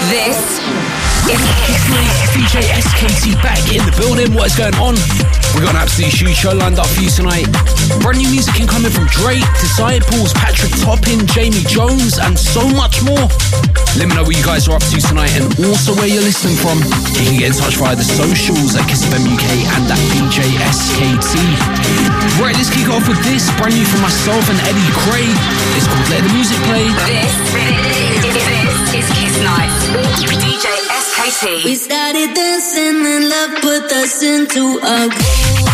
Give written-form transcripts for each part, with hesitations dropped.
This is DJ SKT back in the building. What is going on? We've got an absolutely huge show lined up for you tonight. Brand new music incoming from Drake, Disciples, Patrick Toppin, Jamie Jones, and so much more. Let me know what you guys are up to tonight and also where you're listening from. You can get in touch via the socials at Kiss FM UK and at DJ SKT. Right, let's kick off with this, brand new from myself and Eddie Cray. It's called Let the Music Play. This is Kiss Night. DJ SKT. We started dancing and love put us into a groove.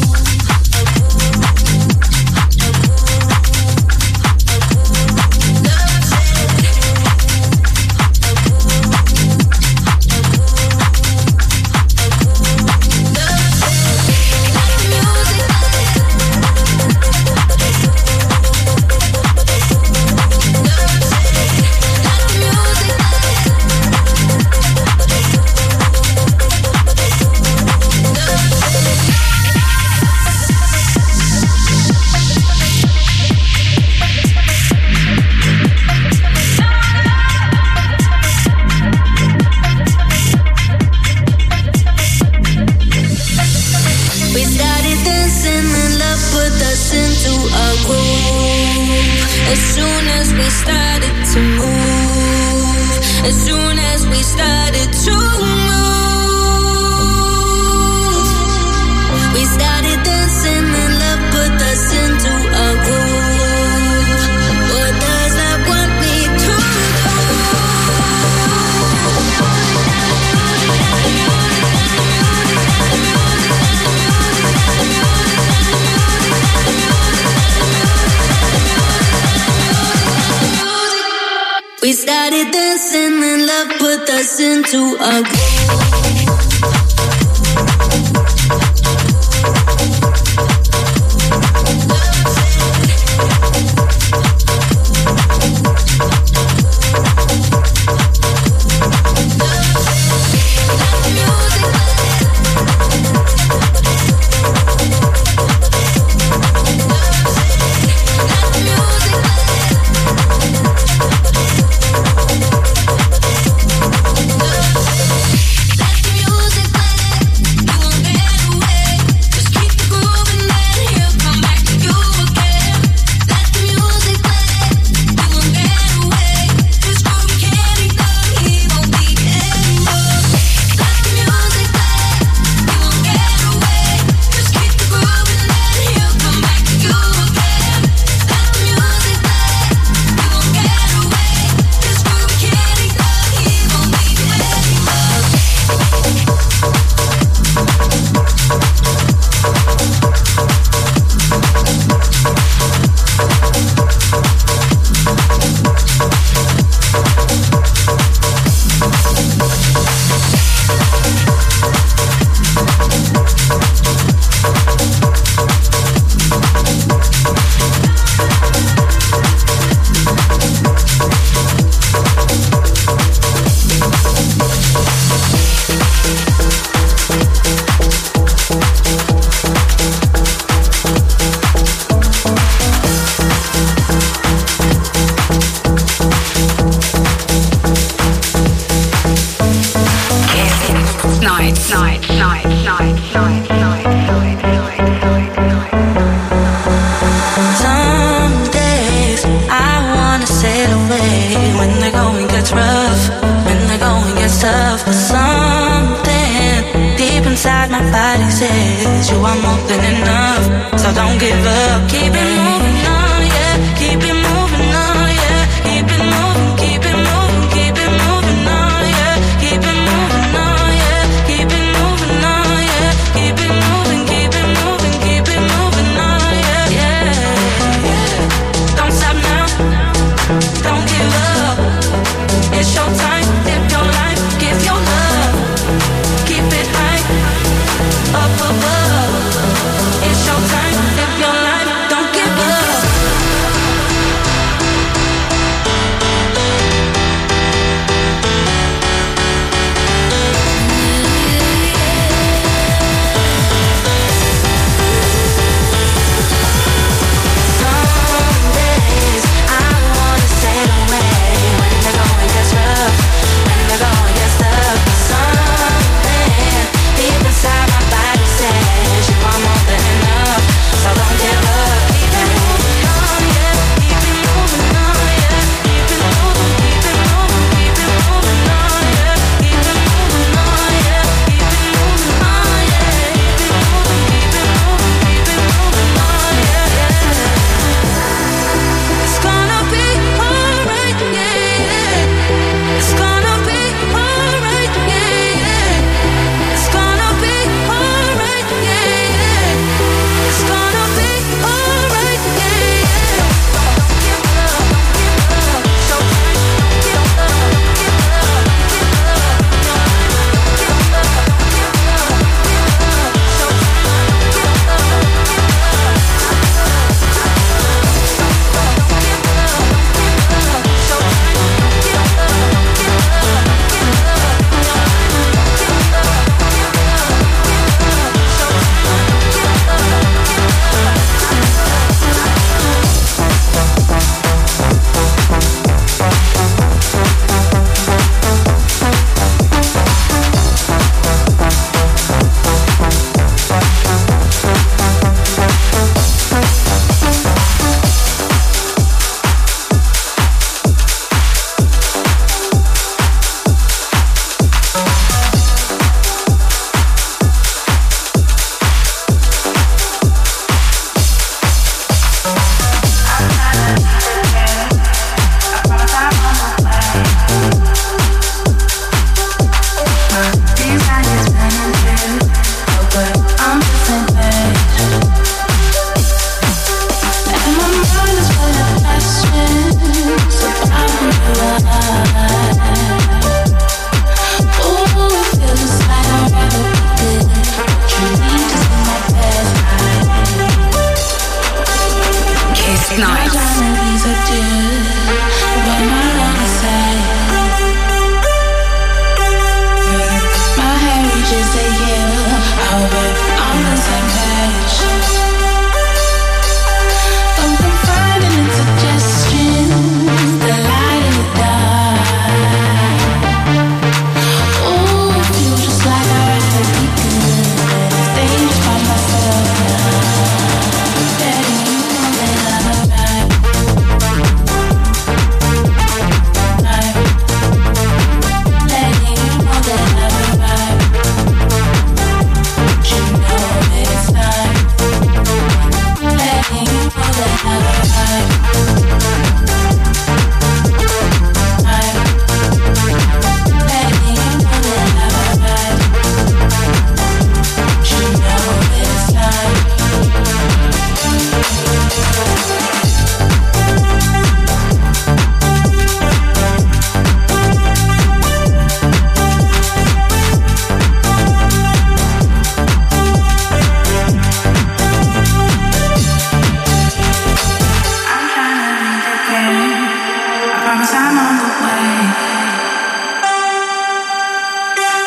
We started dancing and love put us into a groove.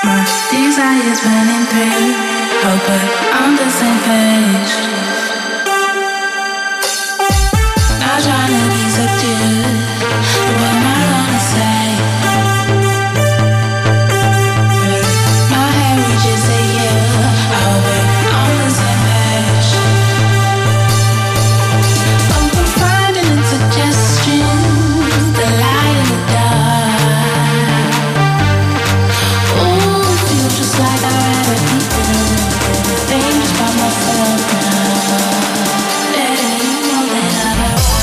My desires burning through. Oh, but on the same page. Not trying to be subdued. But what am I gonna say? My head reaches to you. Oh, but on the same page. I'm confiding in suggestions. The light in the dark. Ooh, feel just like I'd rather be doing things by myself now. Letting you know that I've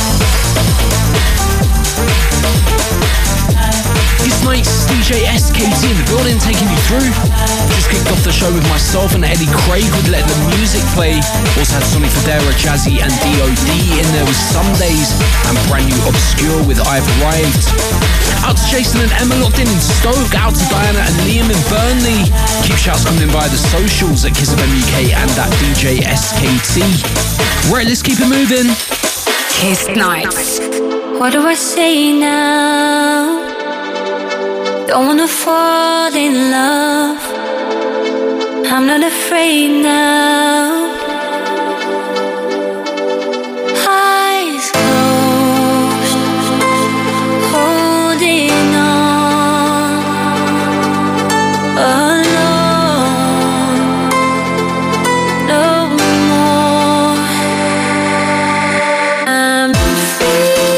This night's DJ SKT in the building, taking you through. Just kicked off the show with myself and Eddie Craig with Let the Music Play. Also had Sonny Fodera, Jazzy and DOD in there with Sundays, and brand new Obscure with I've Arrived. Out to Jason and Emma locked in Stoke. Out to Diana and Liam in Burnley. Keep shouts coming in via the socials at Kiss FM UK and at DJ SKT. Right, let's keep it moving. Kiss Nights. What do I say now? Don't wanna fall in love. I'm not afraid now. Eyes closed, holding on, alone, no more. I'm free.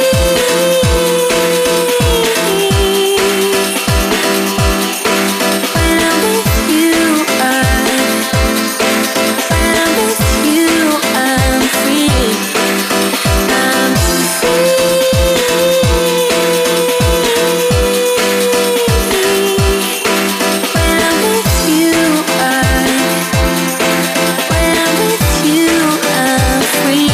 When I'm with you, I'm free. I'm free. When I'm with you, I'm free.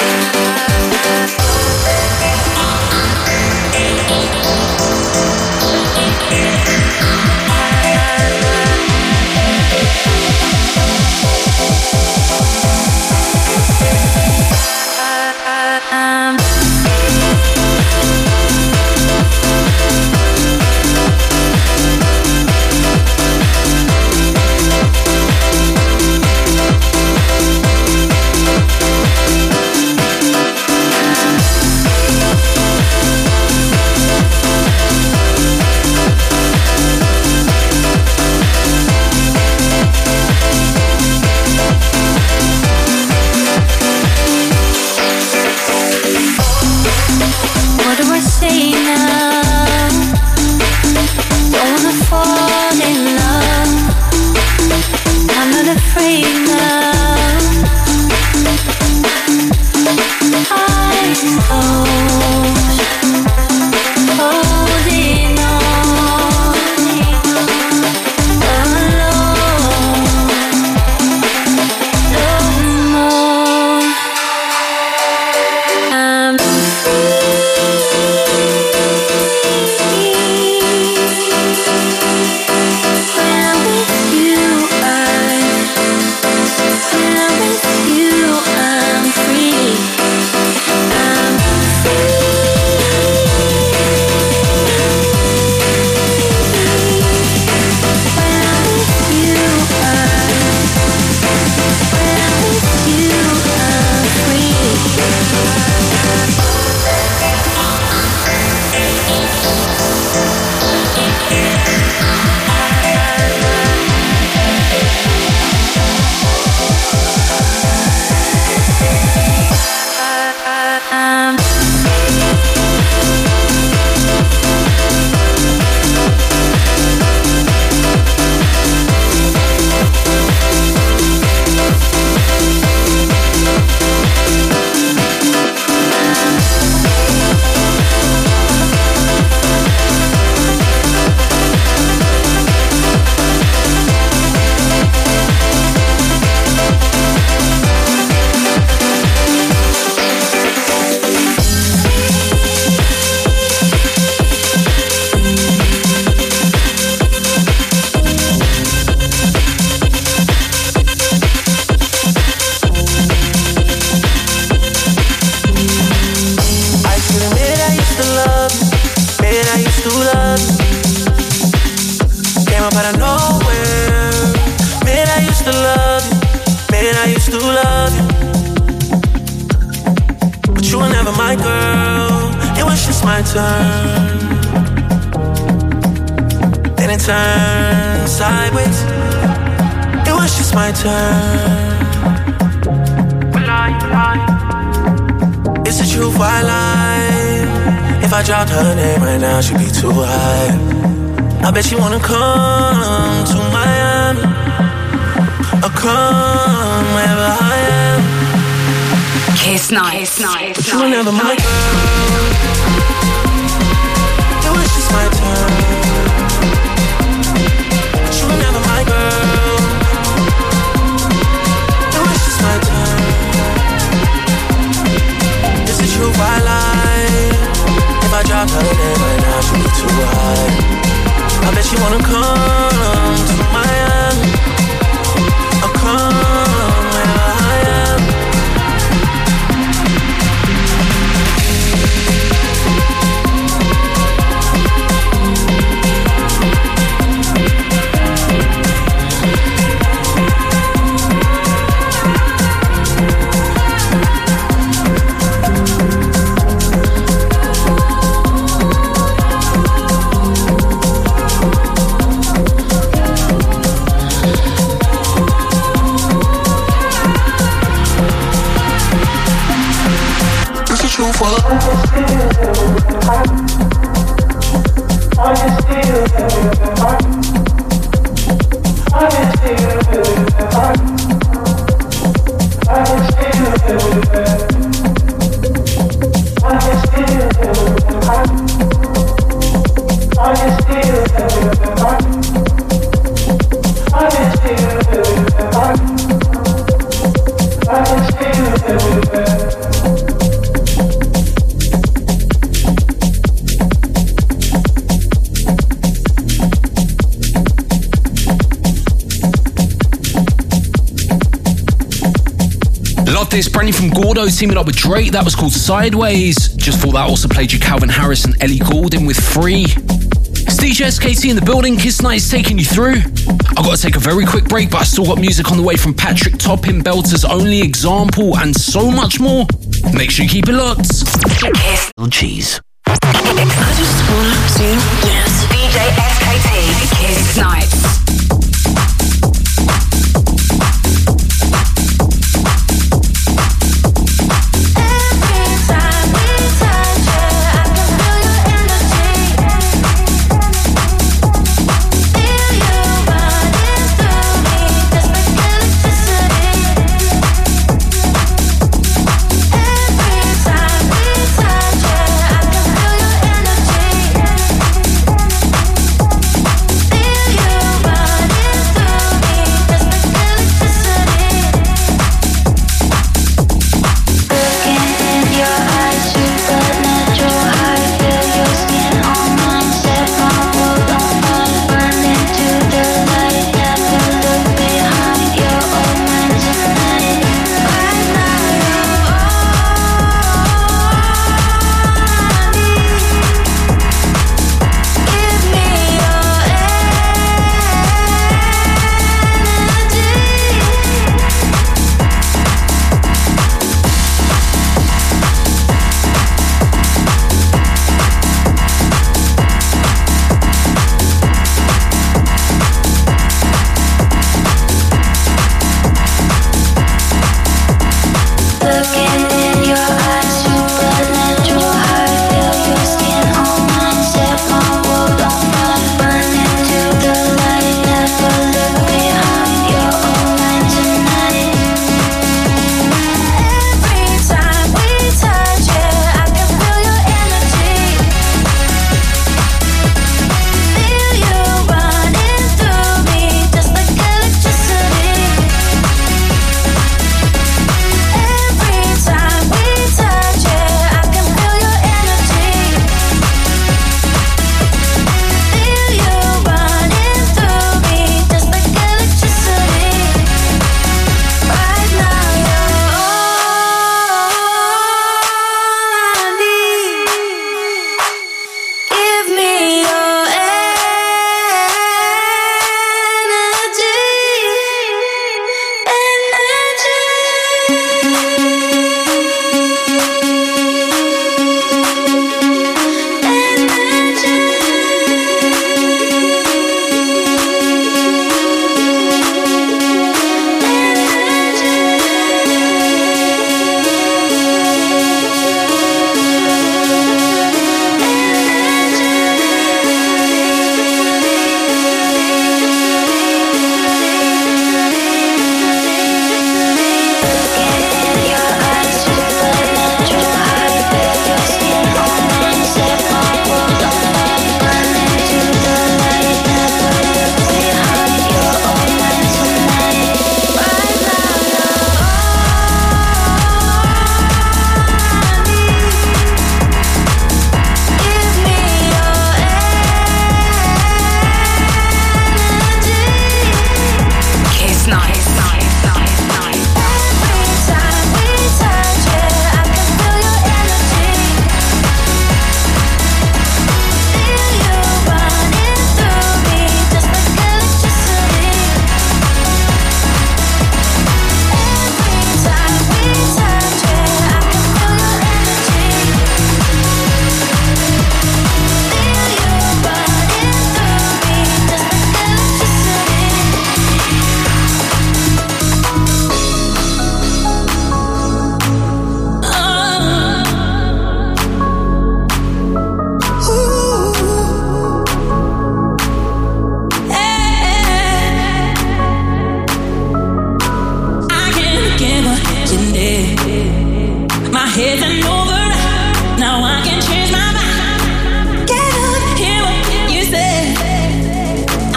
What do I say now? Don't wanna fall in love. I'm not afraid now. Eyes closed, holding on, alone, no more. I'm free. When I'm with you, I'm free. I'm free. When I'm with you, I'm free. Came up out of nowhere used to love you, but you were never my girl. It was just my turn. Then it turned sideways. It was just my turn. It's the truth, why lie? If I dropped her name right now, she'd be too high. I bet she wanna come to Miami, or come wherever I am. Kiss Night. But you were never my girl. It was just my turn. But you were never my girl. It was just my turn. Is it true, why lie? If I dropped her name right now, she'd be too high. I bet she wanna come to Miami, or come wherever I am. This brand new from Gordo teaming up with Drake, that was called Sideways. Just before that also played you Calvin Harris and Ellie Goulding with Free. It's DJ SKT in the building. Kiss Night is taking you through. I've got to take a very quick break, but I still got music on the way from Patrick Toppin, Belter's Only Example, and so much more. Make sure you keep it locked. Kiss. Oh, jeez. I just wanna see you dance. DJ SKT. Kiss Night.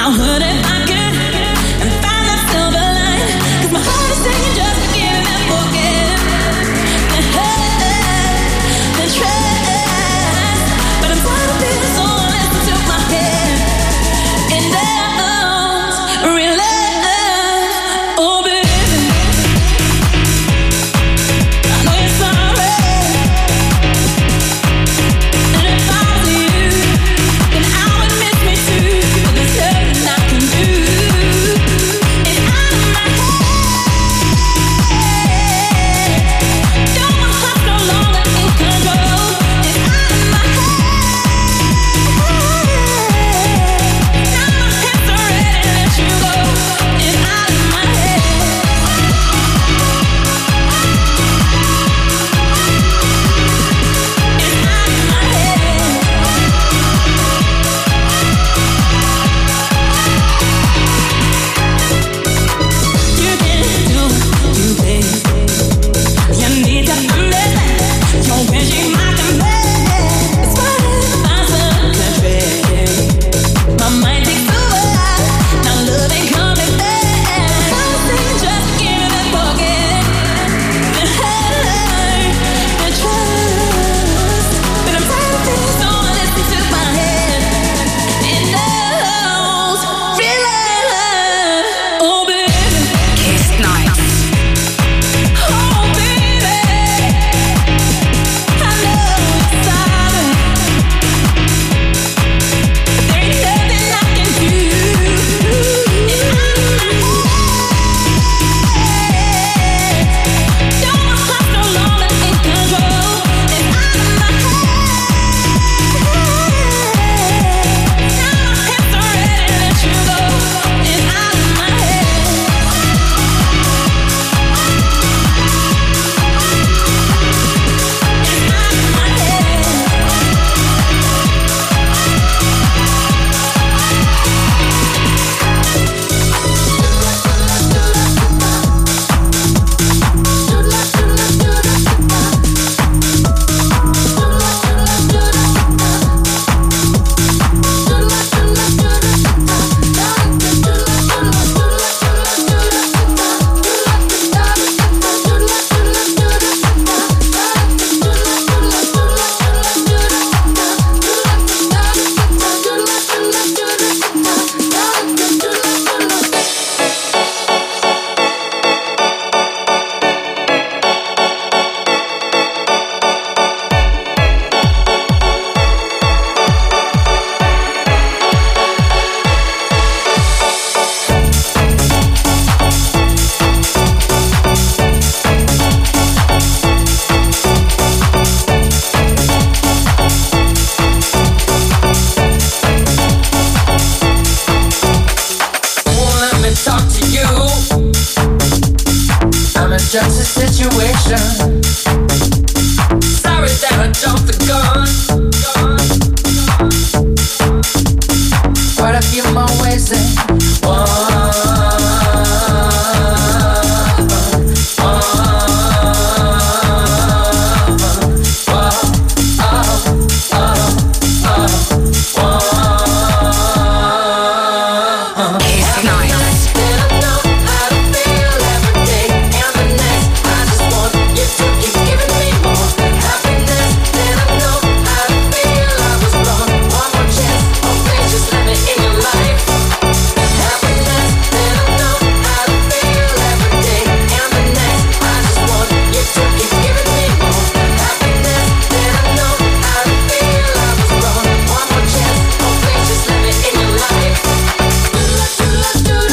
just a situation. Sorry that I jumped the gun. Quite a few more ways in Do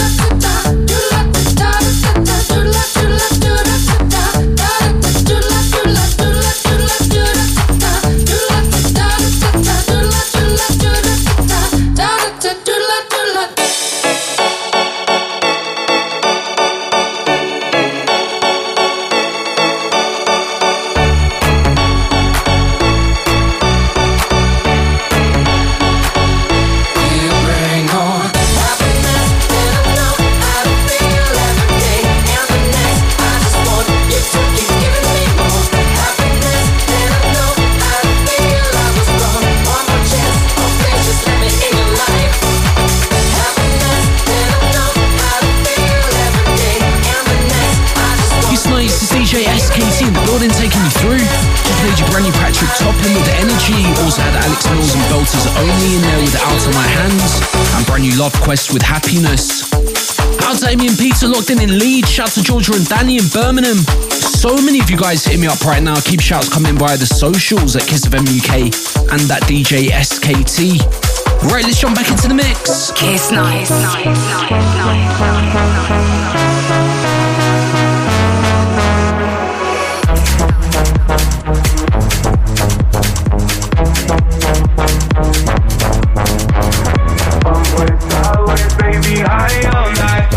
Rapping with Energy. Also had Alex Mills and Belters Only in there with Out of My Hands. And brand new Love Quest with Happiness. Out to Amy and Peter locked in Leeds. Shout to Georgia and Danny in Birmingham. So many of you guys hitting me up right now. Keep shouts coming via the socials at Kiss FM UK and that DJ SKT. Right, let's jump back into the mix. Kiss Night. Baby, high all night.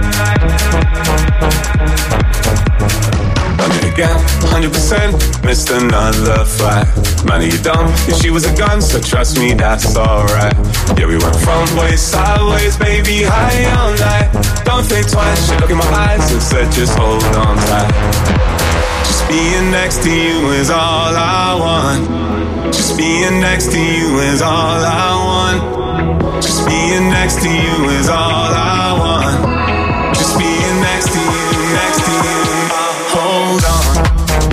Done it again, 100%, missed another fight. Man, are you dumb? If she was a gun, so trust me, that's alright. Yeah, we went front ways, sideways, baby, high all night. Don't think twice, she look in my eyes and said just hold on tight. Just being next to you is all I want. Just being next to you is all I want. Just being next to you is all I want. Just being next to you, next to you. Hold on.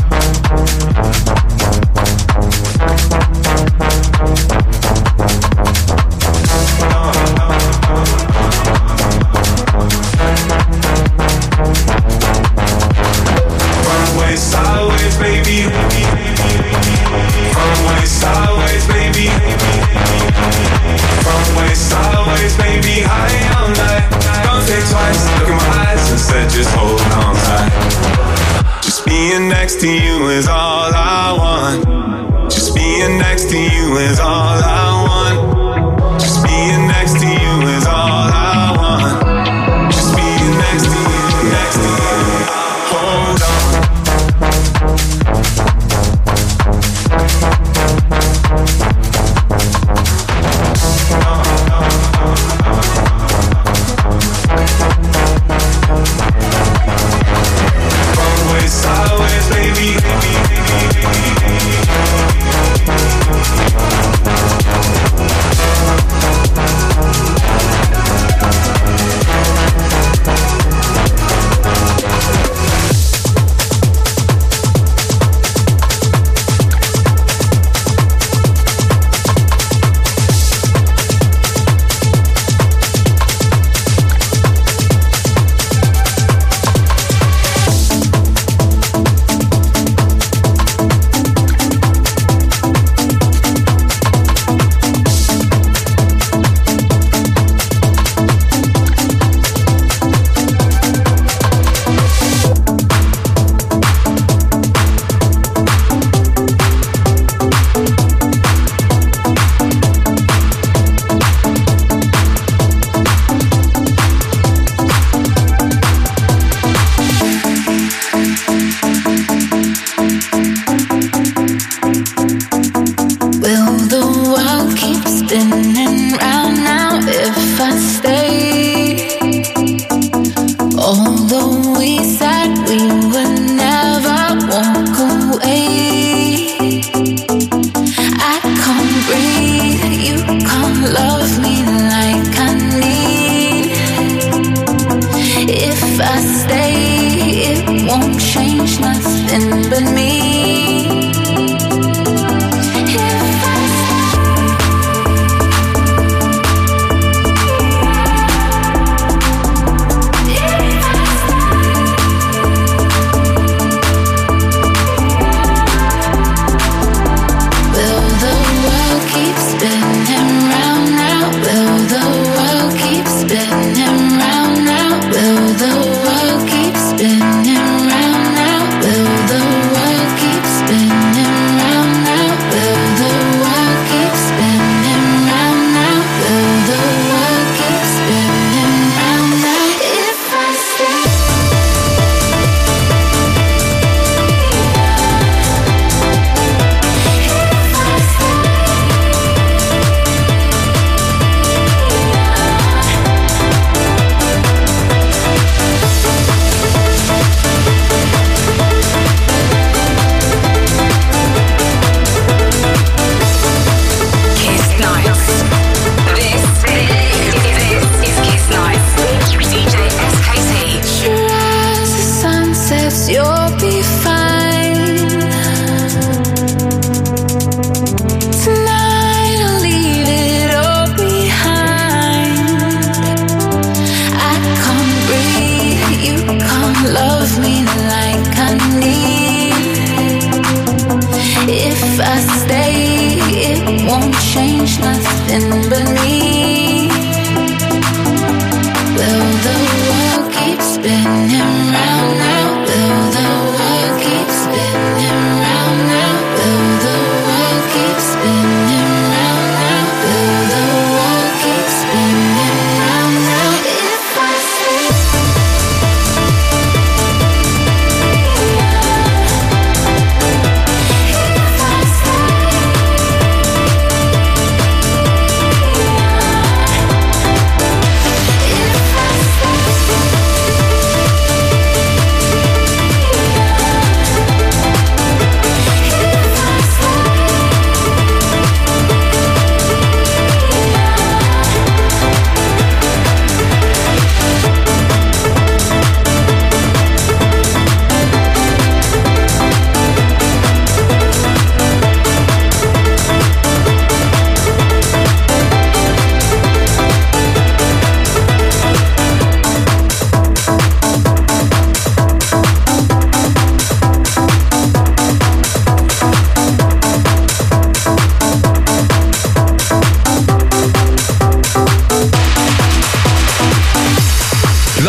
Runaway sideways, baby. Runaway sideways, baby. Runaway sideways, baby. High all night. Don't think twice. Look in my eyes and said just hold on tight. Just being next to you is all I want. Just being next to you is all I want. Just being next to you is all I want. Just being next to you, next to you. Hold on. Runaway sideways, baby. Will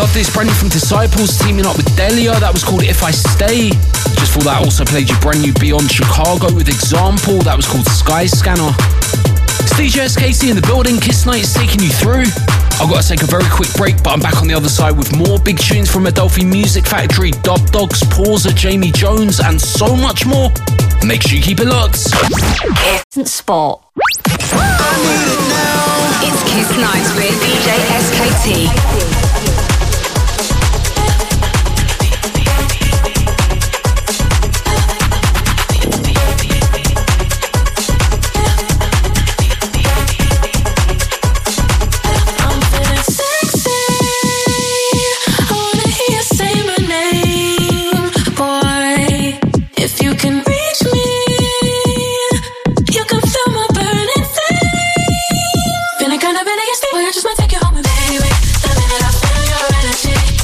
Love this, brand new from Disciples teaming up with Delia. That was called If I Stay. Just for that, also played you brand new Beyond Chicago with Example. That was called Sky Scanner. It's DJ SKT in the building. Kiss Night is taking you through. I've got to take a very quick break, but I'm back on the other side with more big tunes from Adelphi Music Factory, Dub Dogs, Pausa, Jamie Jones, and so much more. Make sure you keep it locked. Kiss Spot. It's Kiss Night with DJ SKT. Just might take you home with me, baby. The minute I feel your energy.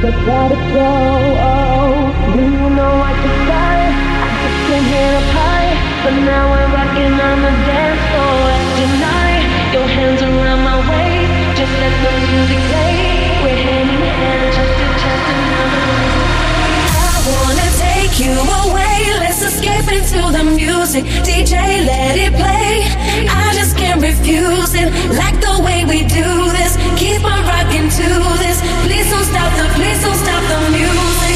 just let it go. Oh, do you know I could fly? I just came here up high, but now we're rocking on the dance floor tonight. Your hands around my waist, just let the music play. We're hand in hand, just another way. I wanna take you away, let's escape into the music. DJ, let it play. I just can't refuse it, like the way we do this. Keep on rocking to this. Please don't stop the music.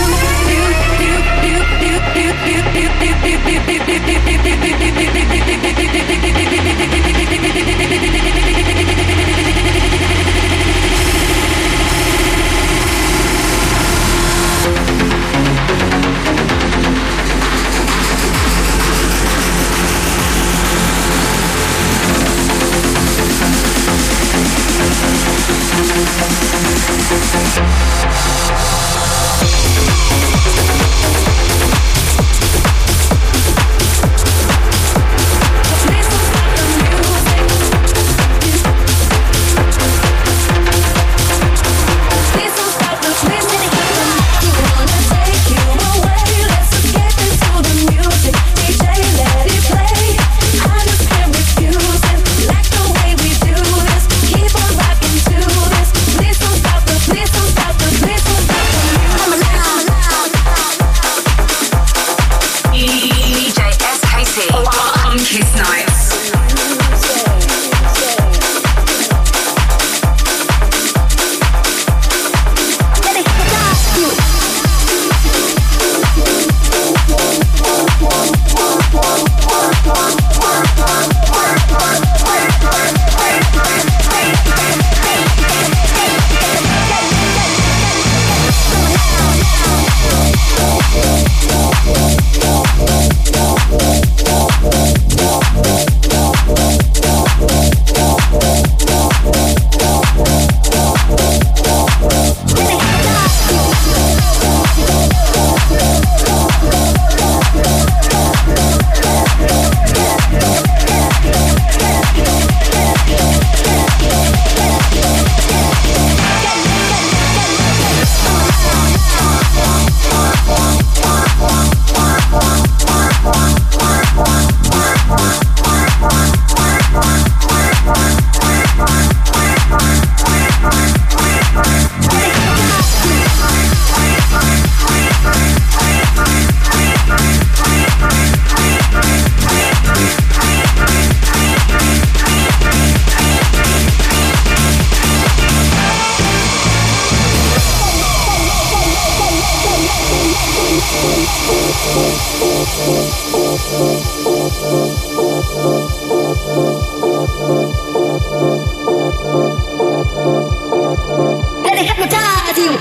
Let it hypnotize you.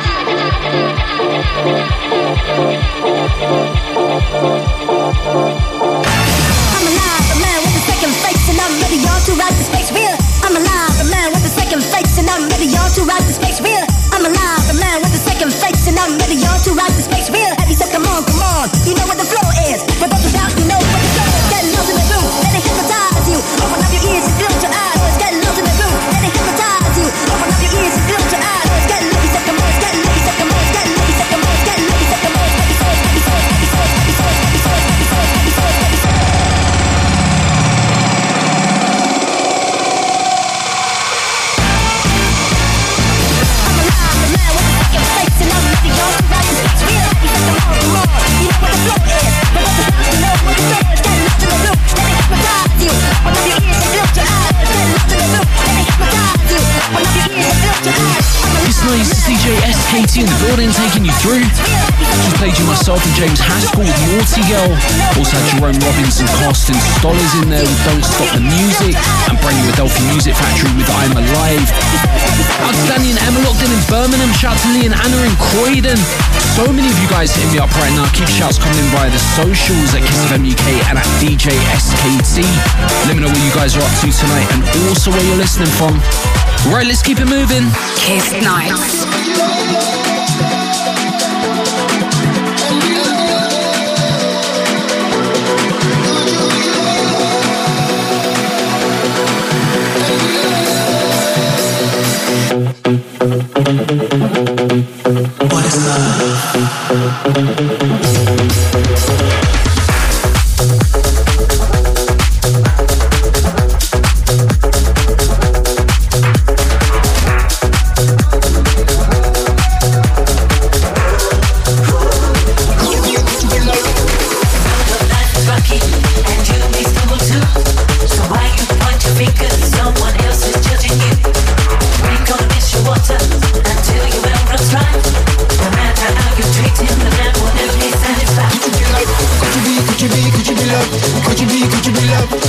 I'm alive, a man with a second face, and I'm ready on to ride the space wheel. I'm alive, a man with a second face, and I'm ready on to ride the space wheel. I'm alive, a man with a second face, and I'm ready on to ride the space wheel. Heavy, so come on, you know what the flow is. For those who doubt, you know what the flow is. Get lost in the room, let it hypnotize you. Open up your ears and close your eyes. Get lost in the room, let it hypnotize you. Open up your ears and close your eyes. Get lucky, so come on, get lucky, so come on, get lucky, so come on, get lucky, so come on. Happy souls, happy souls, happy souls, happy souls, happy souls, happy souls, happy souls, happy souls. I'm alive, a man with a second face, and I'm ready on to ride the space wheel. Happy, so come on, you know what the flow is. But those who doubt, you know what the flow is. Get lost in the room, let it hypnotize you. Open up your ears and close your eyes. Get lost in the room, let it hypnotize you. Open up your ears and close your eyes. It's nice, it's DJ SKT in the building taking you through. Just played you myself and James Haskell with Naughty Girl. Also had Jerome Robinson, Carsten Stollers in there with Don't Stop the Music. And brand new Adelphi Music Factory with I'm Alive. Outstanding Emma locked in Birmingham. Shout to Lee and Anna in Croydon. So many of you guys hitting me up right now. Keep shouts coming in via the socials at Kiss FM UK and at DJ SKT. Let me know what you guys are up to tonight and also where you're listening from. Right, let's keep it moving. Kiss Nights.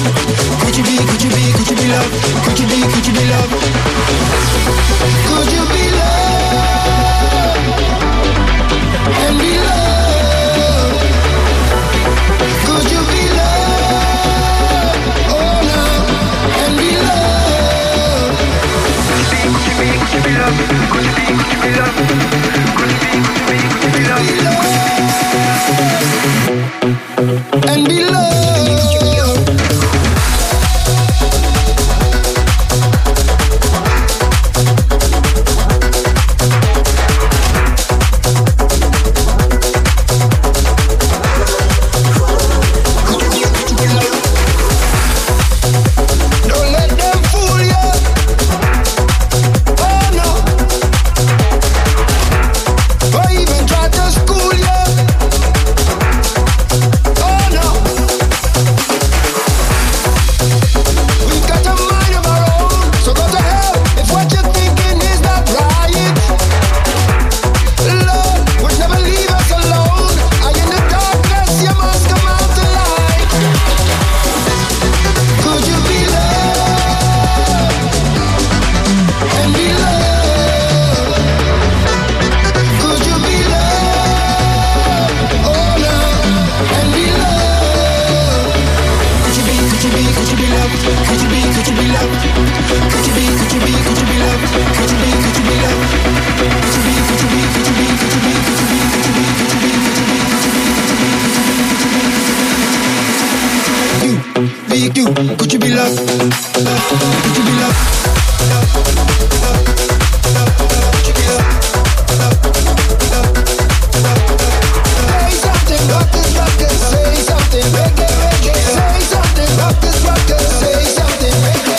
Could you be love? Could you be love? Could you be love? Could you be love and be loved? Could you be love? Oh no, and be loved. Could you be love? Could you be love? Could you be love and be loved? Could you be love? Could you be love? Say something, rockers, rockers. Say something, reggae, reggae. Say something, rockers, rockers. Say something, reggae,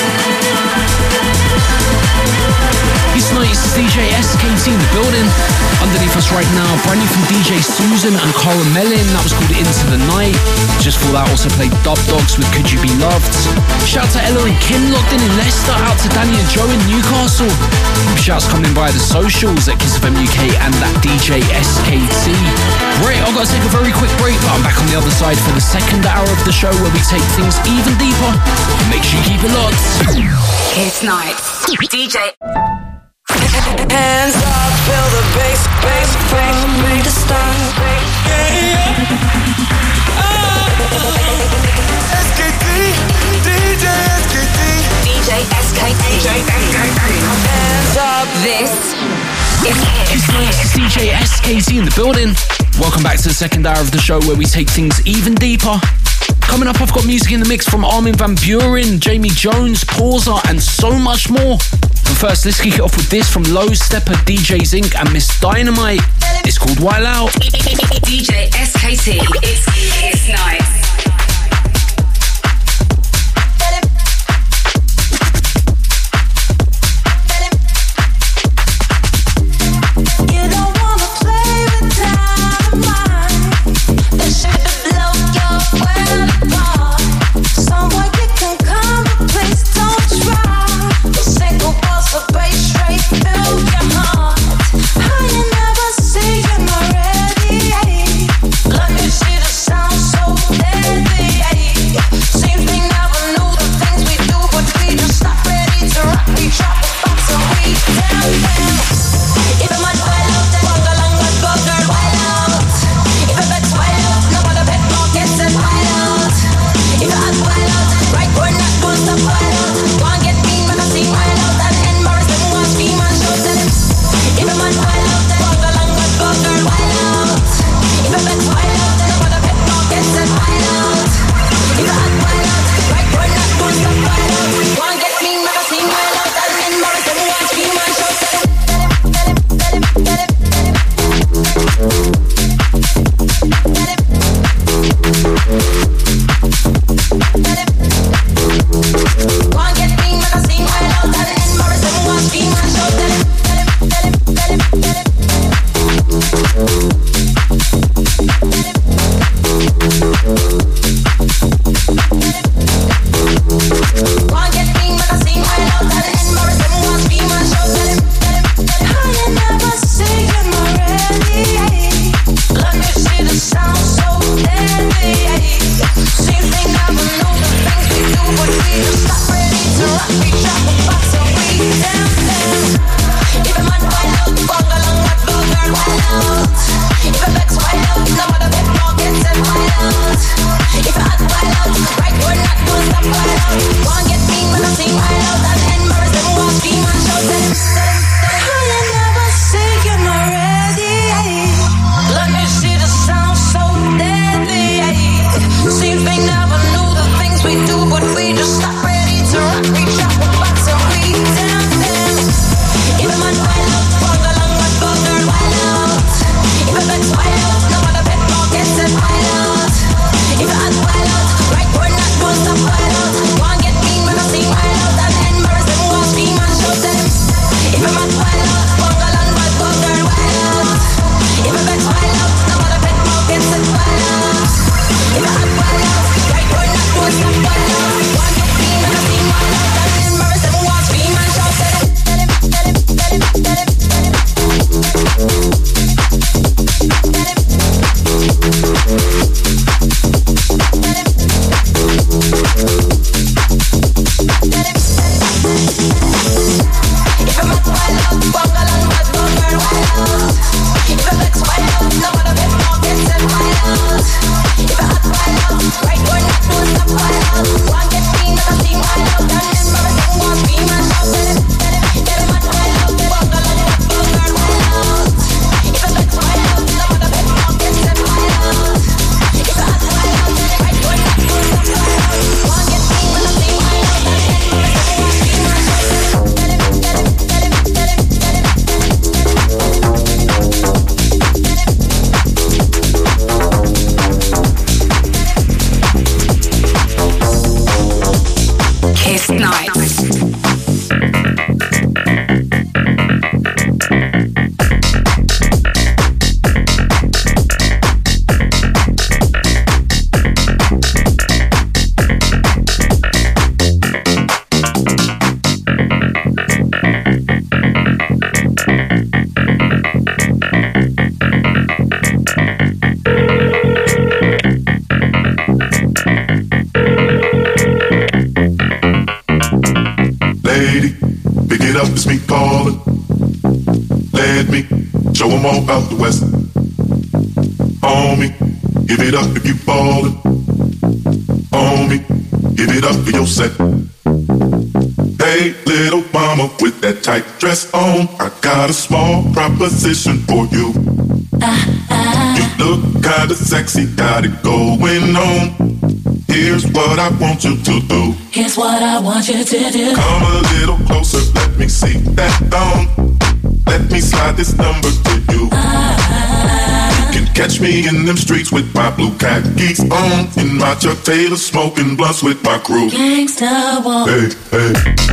DJ SKT in the building. Underneath us right now, brand new from DJ Susan and Cara Mellin. That was called Into the Night. Just for that, also played Dub Dogs with Could You Be Loved. Shout to Ella and Kim locked in Leicester. Out to Danny and Joe in Newcastle. Shouts coming via the socials at Kiss FM UK and that DJ SKT. Right, I've got to take a very quick break, but I'm back on the other side for the second hour of the show where we take things even deeper. Make sure you keep it locked. Kiss Night. DJ. Hands up, feel the bass, bass, bass, make the start. SKT, DJ SKT, DJ SKT, DJ SKT. Hands up. This is Kiss Night. It's DJ SKT in the building. Welcome back to the second hour of the show where we take things even deeper. Coming up, I've got music in the mix from Armin van Buuren, Jamie Jones, Pausa, and so much more. But first, let's kick it off with this from Low Stepper, DJ Zinc, and Miss Dynamite. It's called Wild Out. DJ SKT. It's Kiss Night. Let me see the them all out the west. Homie, give it up if you ballin'. Homie, give it up for your set. Hey, little mama with that tight dress on, I got a small proposition for you. You look kinda sexy, got it going on. Here's what I want you to do. Here's what I want you to do. Come a little closer, let me see that thong. Let me slide this number to you. You can catch me in them streets with my blue khakis on, in my Chuck Taylor, smoking blunts with my crew. Gangsta walk. Hey, hey.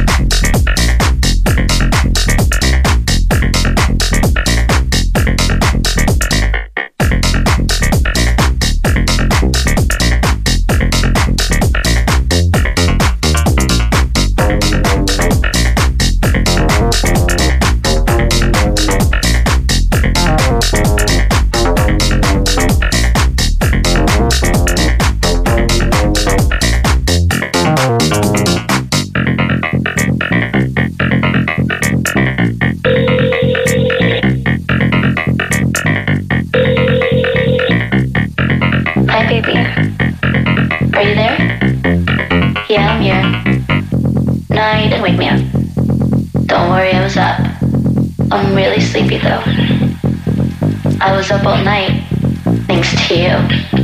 I was up all night, thanks to you.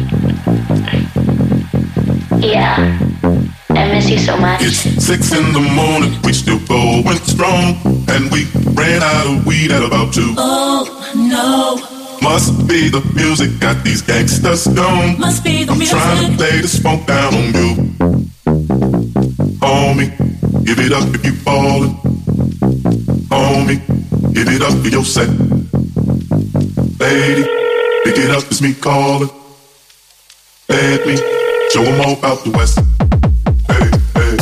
Yeah, I miss you so much. It's 6 in the morning, we still going strong, and we ran out of weed at about 2. Oh, no. Must be the music, got these gangsters gone. Must be the music. I'm trying to lay this funk down on you. Homie, give it up if you ballin'. Homie, give it up for your set. Lady, pick it up, it's me calling. Let me show them all out the west. Hey, hey.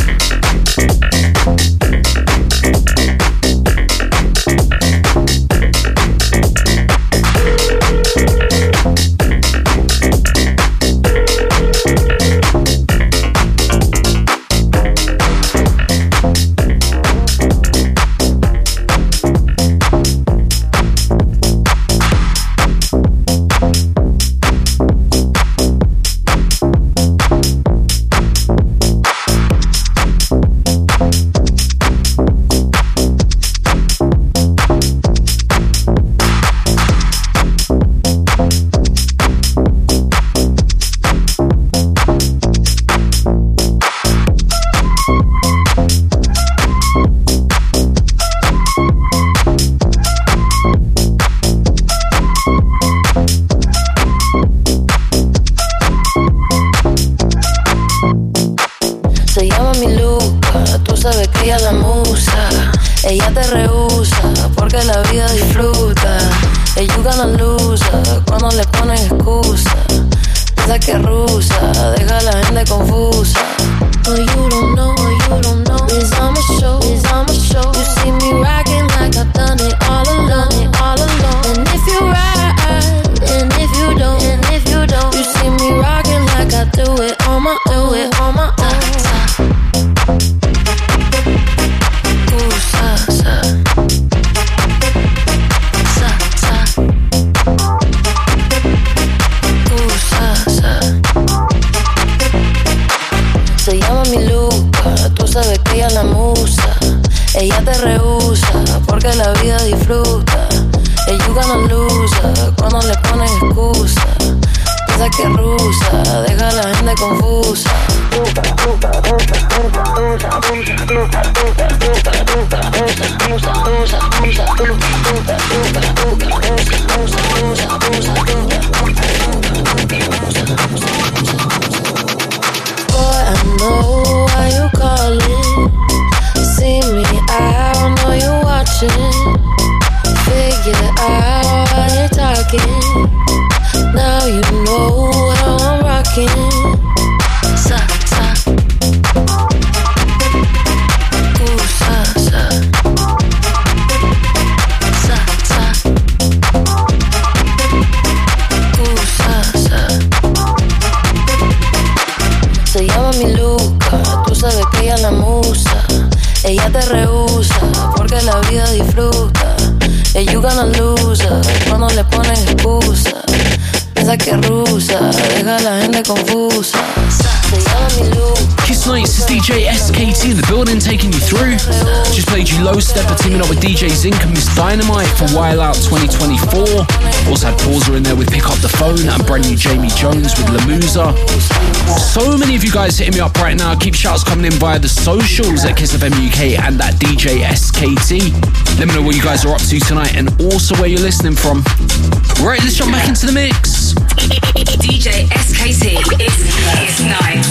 Yeah, you gonna lose her. Cuando le ponen excusa, piensa que es rusa, deja a la gente confusa. Se llama mi look. Kiss Nights is DJ SKT in the building, taking you through. Just played you Low Stepper teaming up with DJ Zinc and Miss Dynamite for While Out 2024. Also had Pauser in there with Pick Up the Phone and brand new Jamie Jones with Lamusa. So many of you guys hitting me up right now. Keep shouts coming in via the socials at Kiss FM UK and that DJ SKT. Let me know what you guys are up to tonight and also where you're listening from. Right, let's jump back into the mix. DJ SKT, it's night.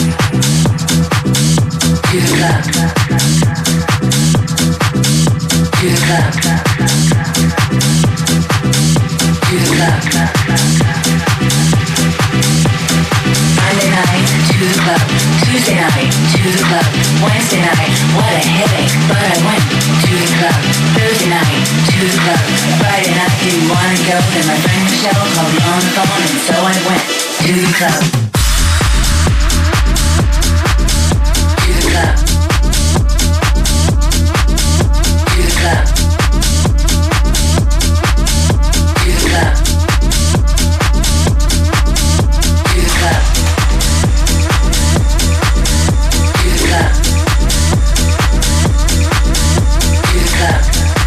To the club. To the club. To the club. Monday night, to the club. Tuesday night, to the club. Wednesday night, what a headache, but I went to the club. Thursday night, to the club. Friday night, didn't want to go, then my friend Michelle called me on the phone, and so I went to the club. To the club. To the club. To the club. To the club. To the club. To the club.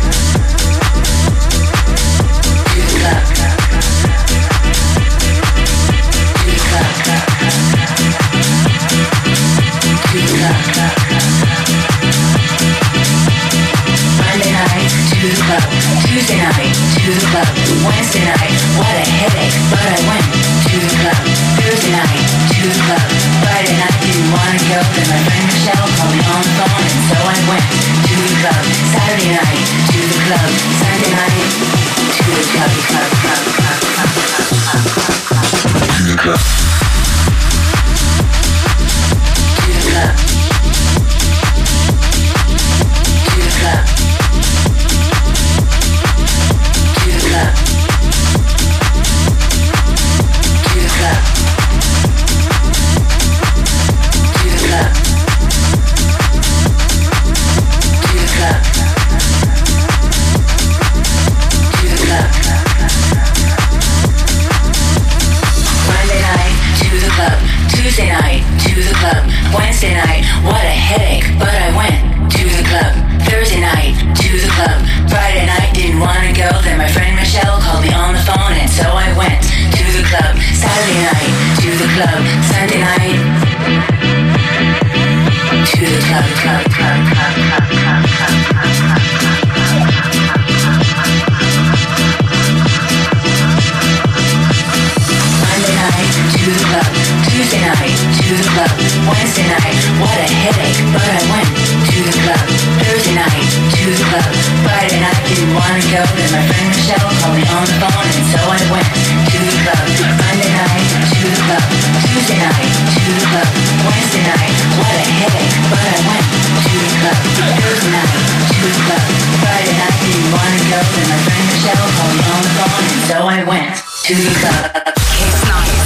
To the club. Monday night, to the club. Tuesday night, to the club. Wednesday night, what a headache, but I went to the club. Thursday night, to the club. Friday night, didn't want to go, then my friend Michelle called me on the phone, and so I went to the club. Saturday night, to the club. Sunday night, to the club, club, club, club, club, club, club, club, to the club. To the club. To the club. To the club. To the club. To the club. To the club. To the club. Monday night, to the club. Tuesday night, to the club. Wednesday night, what a headache, but I went to the club. Thursday night, to the club. Friday night, didn't want to go, then my friend Michelle called me on the phone, and so I went to the club. Saturday night, to the club. Sunday night, to the club, club, club, club, club, club, club, club, club, Monday night, to the club. Tuesday night, to the club. Wednesday night, what a headache, but I went to the club. Thursday night, to the club. Friday night, didn't want to go, then my friend Michelle called me on the phone, and so I went to the club. Monday night, to the club. Tuesday night, to the club. Wednesday night, what a headache, but I went to the club. Thursday night, to the club. Friday night, didn't want to go, then my friend Michelle called me on the phone, and so I went to the club. Kiss Nights.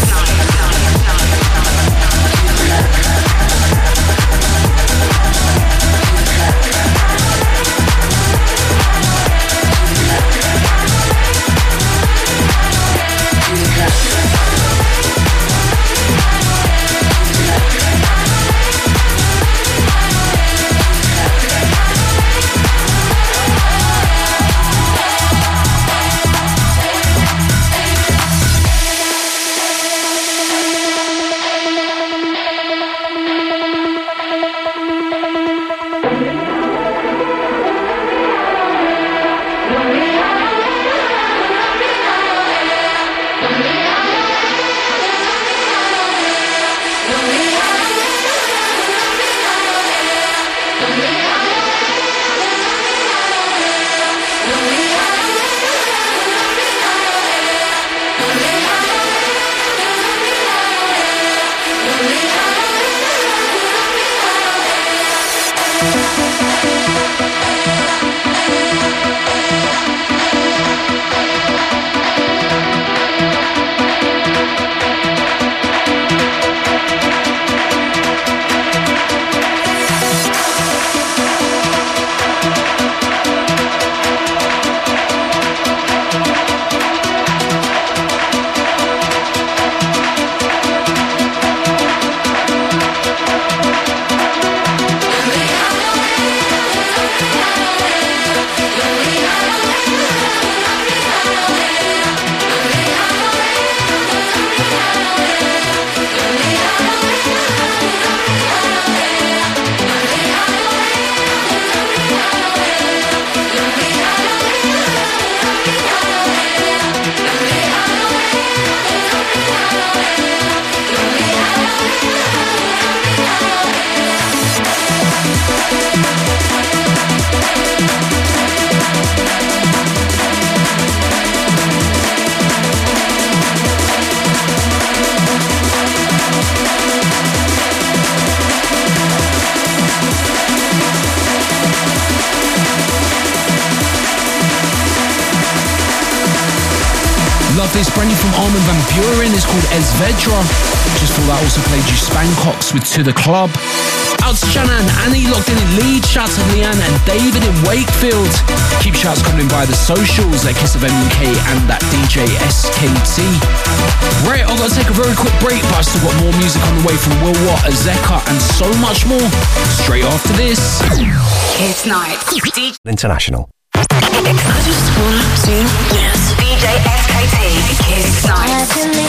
this, brand new from Armin van Buuren, is called Esvedra. Just before that, also played you Spankox with To The Club. Out to Shanna and Annie, locked in Leeds. Shouts to Leanne and David in Wakefield. Keep shouts coming in via the socials at Kiss of MUK and that DJ SKT. Right, I've got to take a very quick break, but I've still got more music on the way from Will Watt, Azeka, and so much more. Straight after this. Kiss Night. International. I just want to dance. DJ SKT. Kiss Night.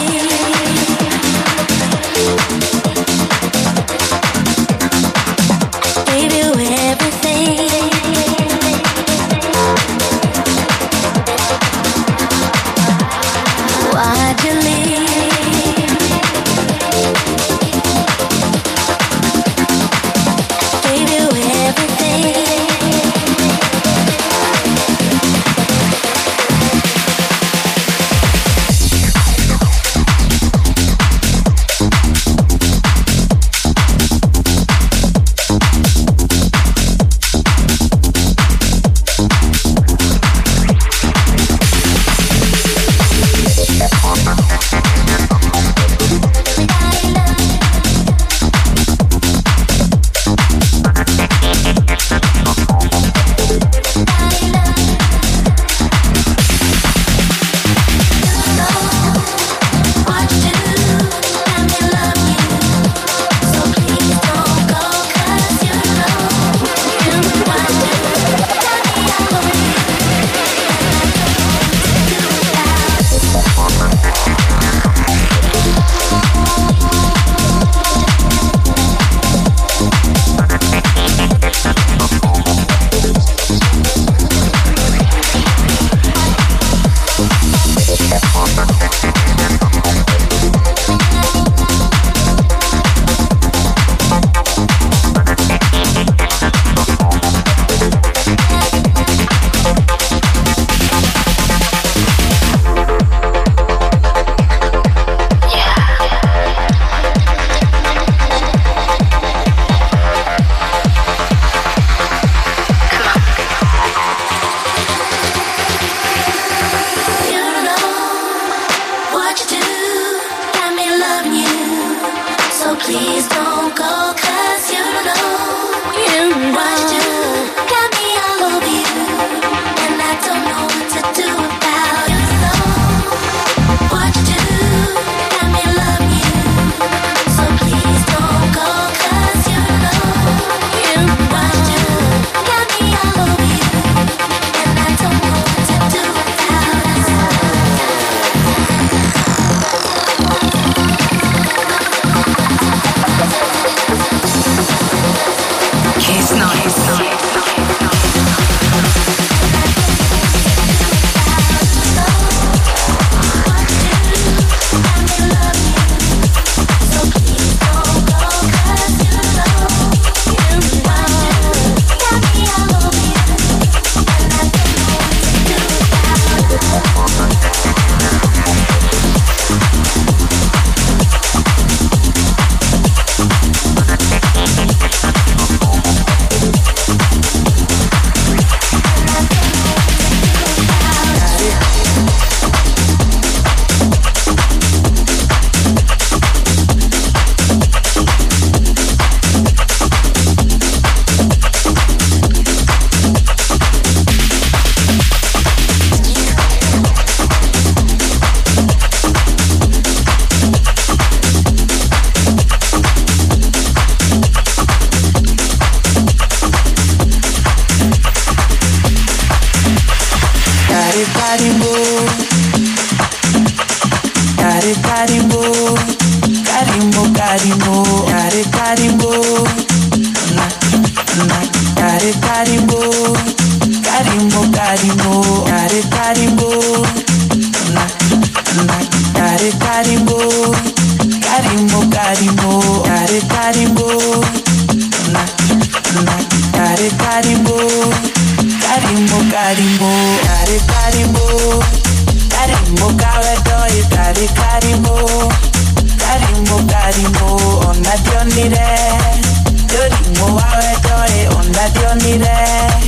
Gave you everything. Why'd you leave? Gave you everything.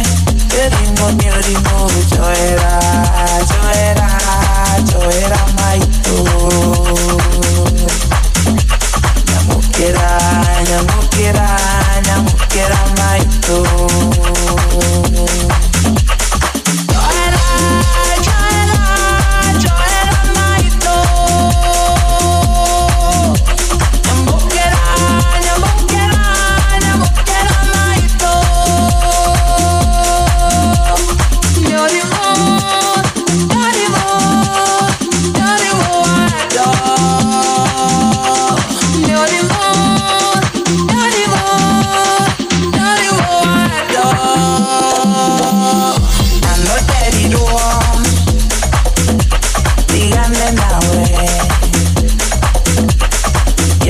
Joera,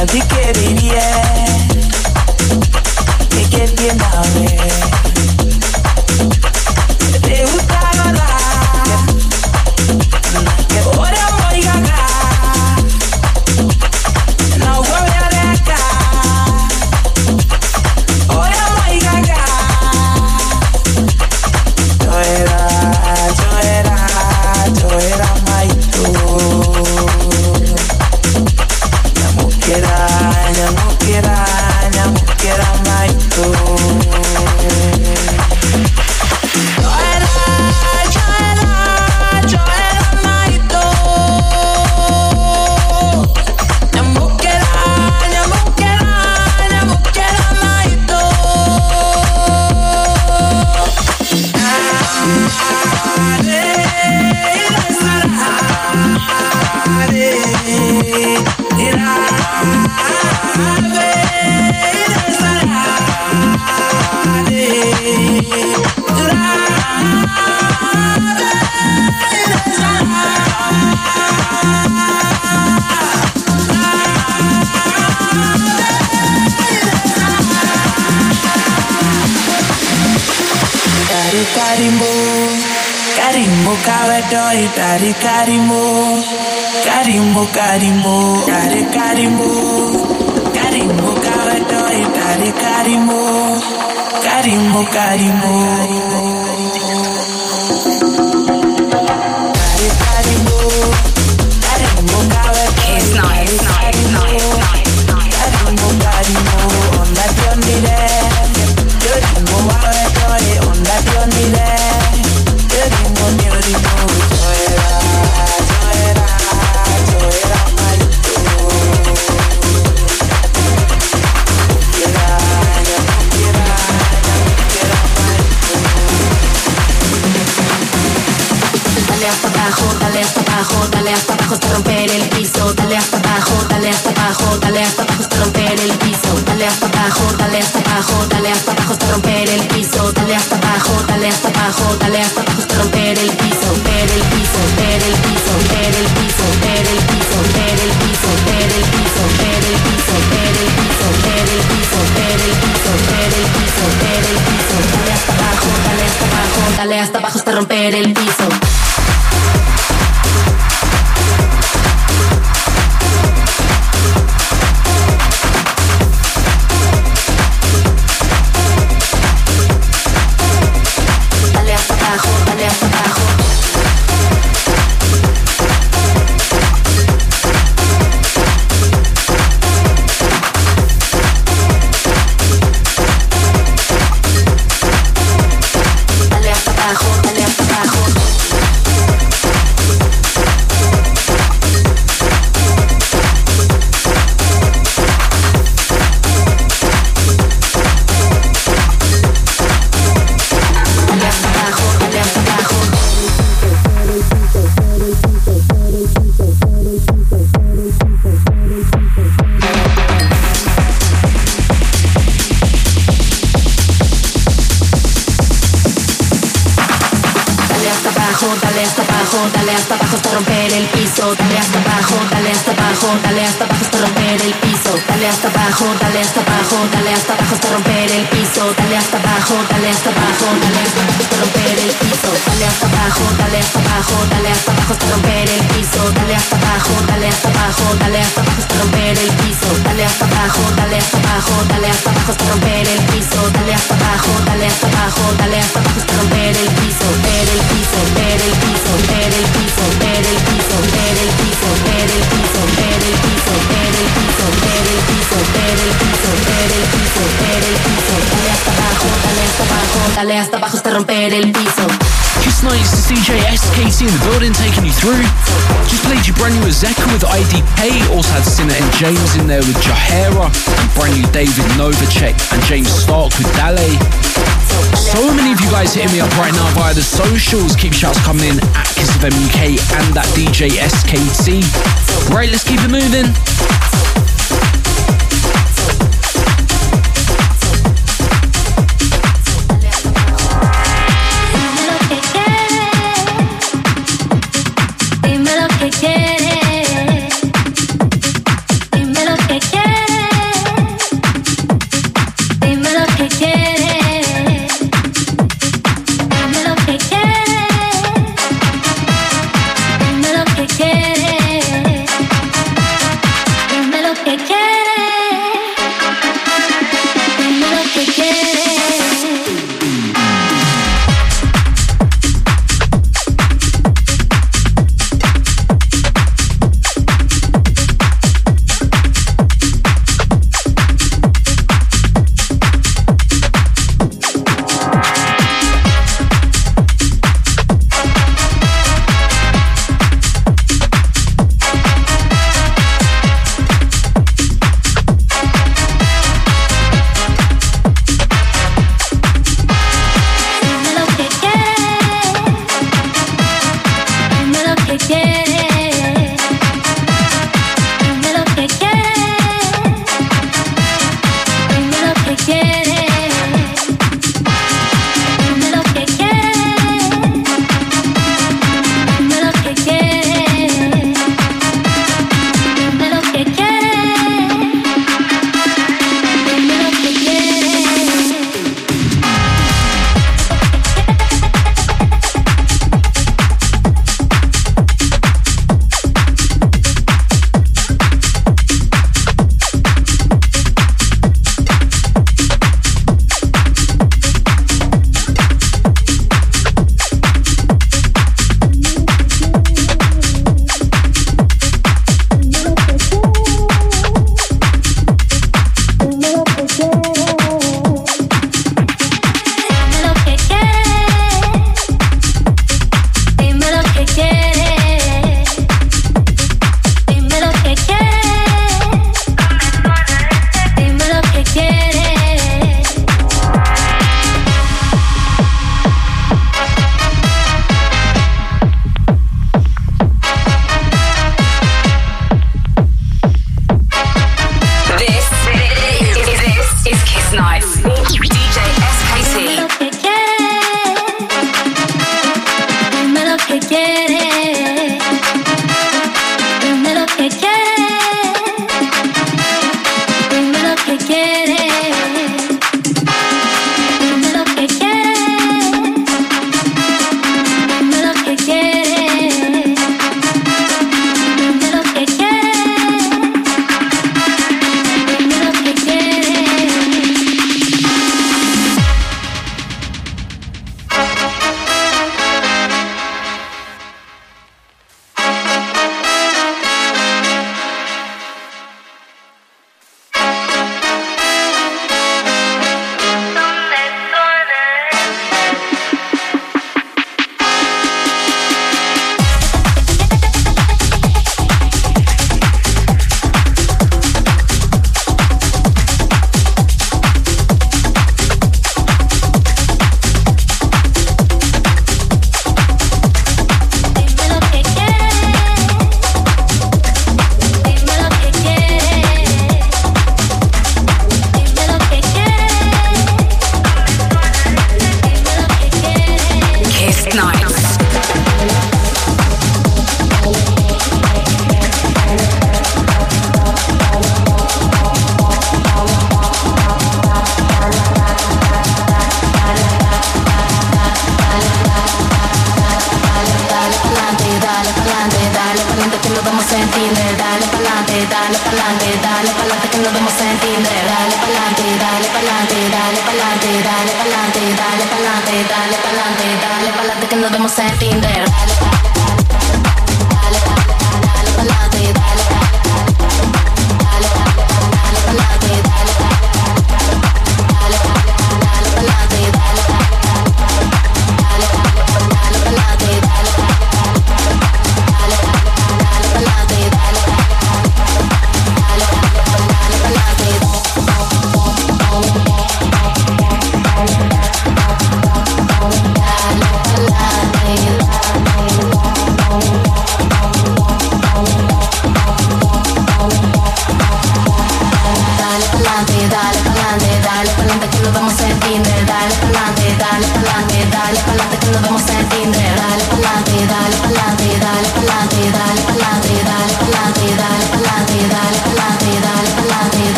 ti que diría que tiene a ver. Te gusta ganar, que ahora voy a ganar. No voy a dejar, ahora voy a ganar. Yo era maito. Ñamuquera maito. Karimbo kawedoy dari karimbo dari karimbo kawedoy dari karimbo Kiss Night. Onda tiondile, yo rimbo kawedoy onda tiondile. Dale hasta abajo hasta romper el piso. Dale hasta abajo hasta romper el piso. Dale hasta abajo hasta romper el piso. Dale hasta abajo hasta romper el piso. Ver el piso. Dale hasta abajo hasta romper el piso. Dale hasta abajo hasta romper el piso. Dale hasta abajo hasta romper el piso. Dale hasta abajo hasta romper el piso. Dale hasta abajo hasta romper el piso. Dale hasta abajo hasta romper el piso. Dale hasta abajo hasta romper el piso. Dale hasta abajo hasta romper el piso. Dale hasta abajo hasta romper el piso. Ver el piso. Dale hasta abajo hasta romper el piso. Kiss Night, it's the DJ SKT in the building taking you through. Just played you brand new Azeka with IDK. Also had Sinner and James in there with Jahara. And brand new David Novacek and James Stark with Dale. So many of you guys hitting me up right now via the socials. Keep shouts coming in at Kiss FM UK and that DJ SKT. Right, let's keep it moving. Dime lo que quieres,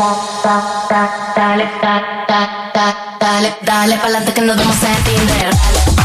Dale pa'lante que nos vamos a entender.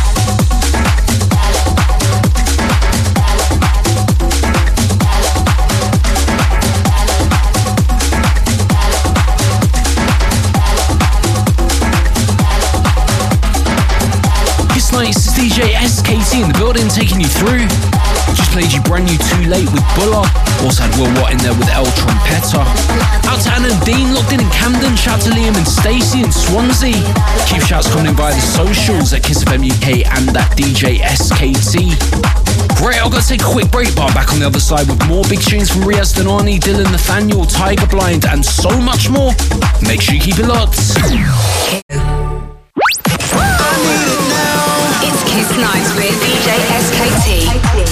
This night it's DJ SKT in the building taking you through. Just played you brand new Too Late with Buller. Also had Will Watt in there with El Trompetta. Out to Anna and Dean, locked in Camden. Shout to Liam and Stacey in Swansea. Keep shouts coming in via the socials at Kiss FM UK and at DJ SKT. Great, I've got to take a quick break, but I'm back on the other side with more big tunes from Riaz Danani, Dylan Nathaniel, Tiger Blind, and so much more. Make sure you keep it locked. It's Kiss Nights with DJ SKT.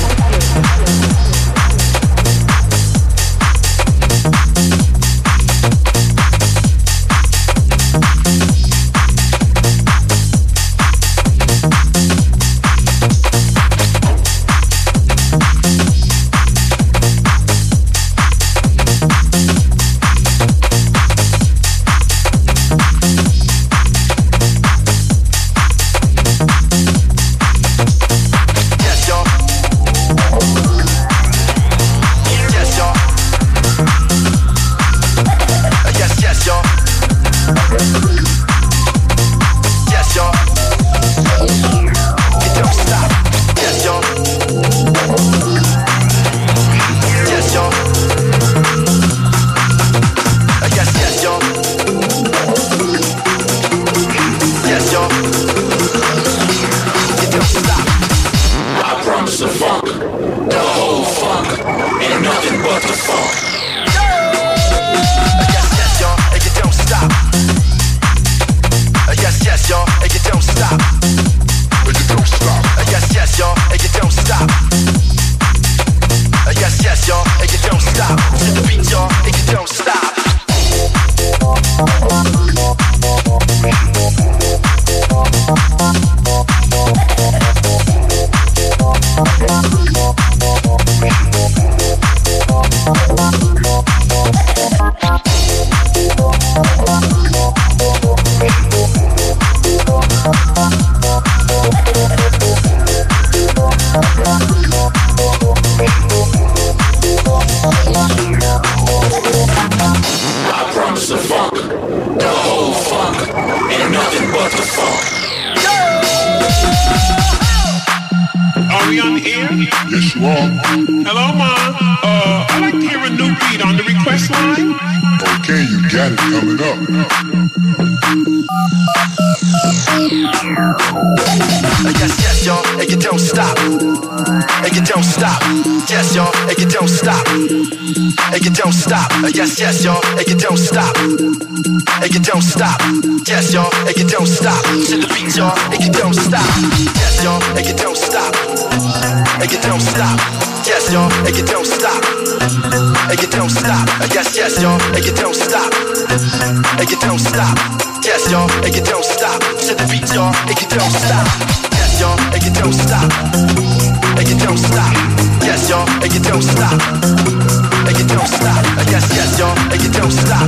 Yes, y'all, and you don't stop. And you don't stop. Yes, y'all, and you don't stop. To the beat, y'all, and you don't stop. Yes, y'all, and you don't stop. And you don't stop. Yes, y'all, and you don't stop. And you don't stop. Yes, y'all, and you don't stop. And you don't stop. Yes, y'all, and you don't stop. To the beat, y'all, and you don't stop. Yes, y'all, and you don't stop. And you don't stop. Yes, y'all, and you don't stop. And you don't stop. Yes, y'all, and you don't stop.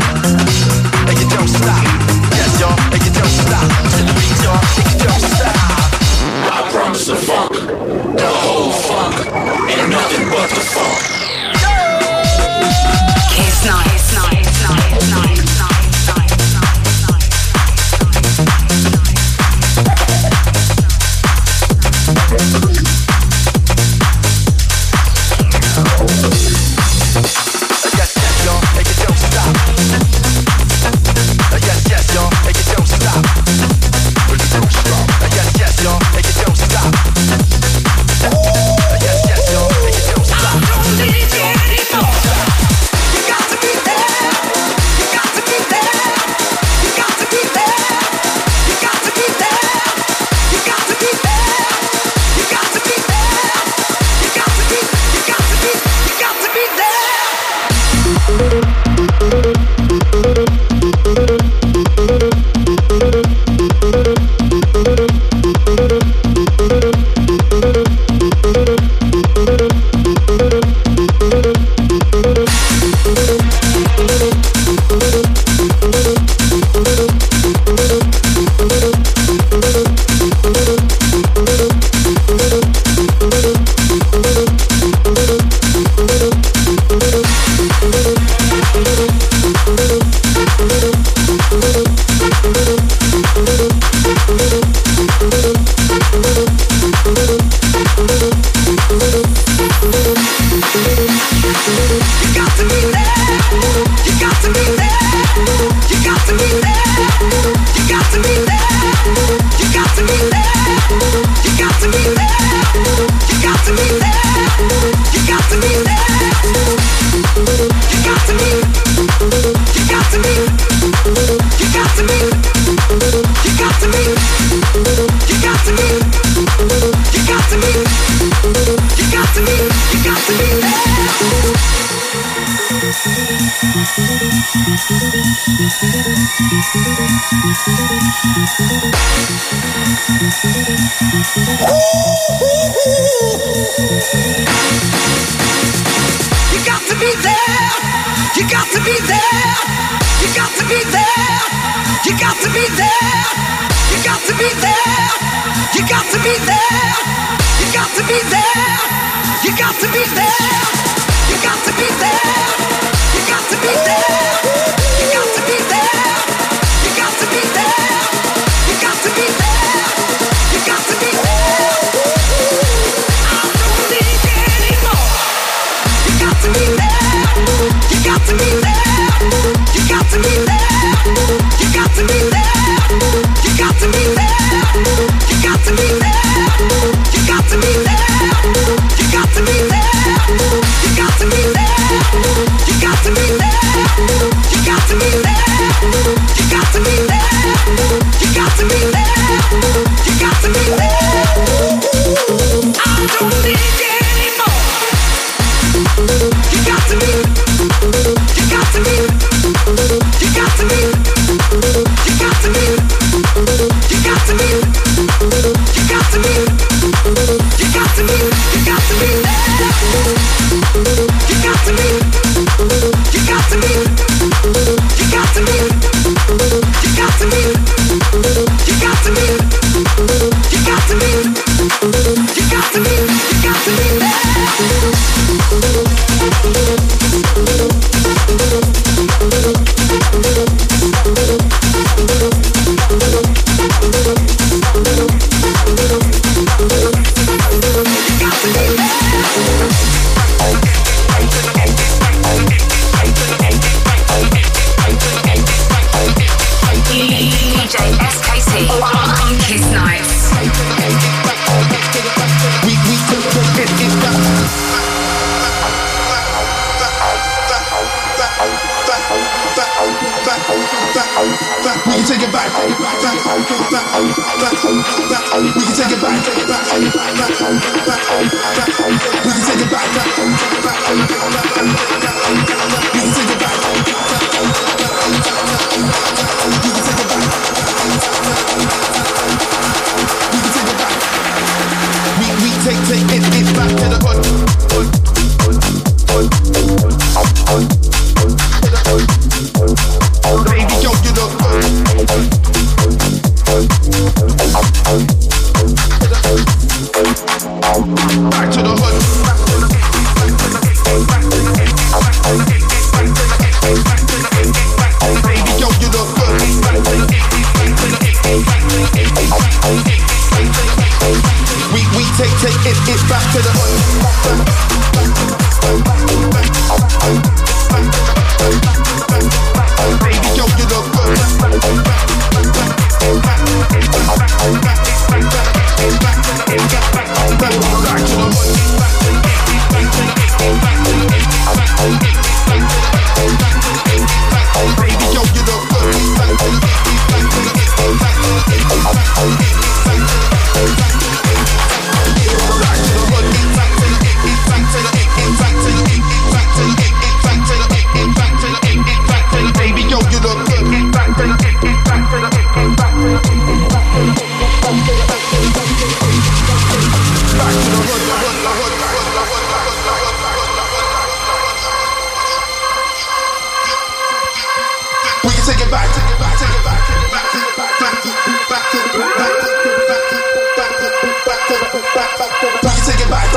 And you don't stop. Yes, y'all, and you don't stop. To the beat, y'all, and you don't stop. I promise the funk, the whole funk, ain't nothing but the funk. Kiss Nights, Nights, Nights, Nights, Nights, Nights, You got to be there. You got to be there. You got to be there. You got to be there. You got to be there. You got to be there. You got to be there. You got to be there. You got to be there. You got to be there. You got to be there. You got to be there. You got to be there. You got to be there. I don't need anymore. You got to be there. You got to be there. You got to be there. You got to be there. You got to be there. You got to be there. You got to be there. You got to be there. You got to be there. You got to be there. You got to be there. You got to be there. You got to be there. You got to be there. I don't need anymore. You got to be. You got to be. You got to be. You got to be. You got to be. You got to be. You got to be. You got to be there. You got to be. You got to be. You got to be. You got to be. You got to be. You got to be. You got to be. You got to be there. DJ SKT on Kiss Nights. We can take it back. We can take it back. We can take it back. We take it back to the hood. Baby, yo, you look good. Back to the hood. Baby, yo, you look good. We take it back to the hood. Baby, yo, you look good. Back to the hood. Baby, yo, you look good. Baby, yo, you look good. Back to the hood. We can take it back. We can take it back.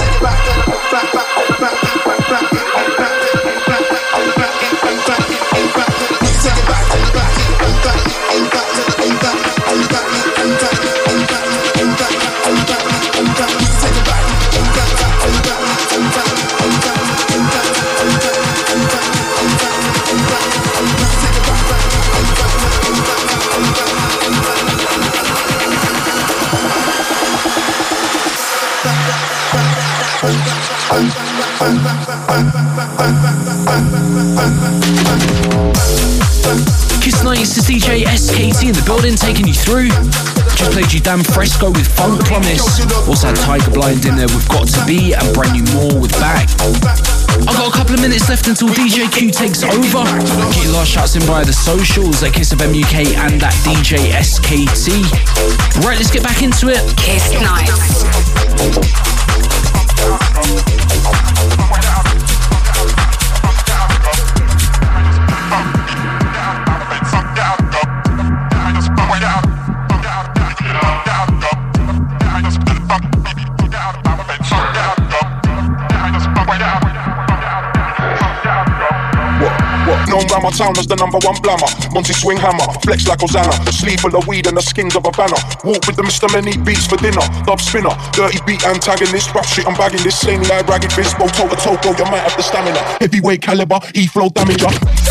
Kiss Nights to DJ SKT in the building, taking you through. Just played you Dan Fresco with Funk Promise. Also had Tiger Blind in there with Got To Be, and brand new More with Back. I've got a couple of minutes left until DJ Q takes over. Get your last shouts in via the socials at Kiss FM UK and at DJ SKT. Right, let's get back into it. Kiss Nights. Known round my town as the #1 blammer. Monty swing hammer, flex like Hosanna. Sleeve full of weed and the skins of a banner. Walk with the Mr. Many beats for dinner. Dub spinner, dirty beat antagonist. Rough shit, I'm bagging this. Slaney eye, ragged fist. Go toe to toe, bro, you might have the stamina. Heavyweight caliber, E-flow damager.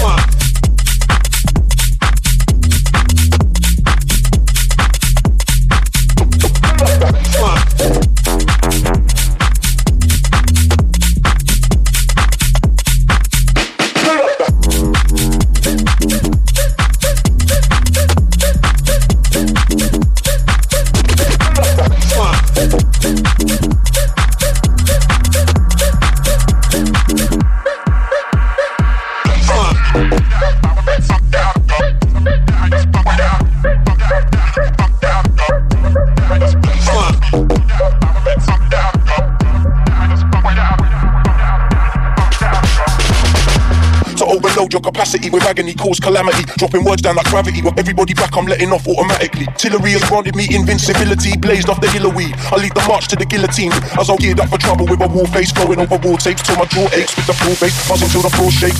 Your capacity with agony cause calamity. Dropping words down like gravity. With everybody back, I'm letting off automatically. Tillery has granted me invincibility. Blazed off the hill of weed. I lead the march to the guillotine as I geared up for trouble with a war face. Going over war tapes till my jaw aches with the full bass. Buzzing till the floor shakes.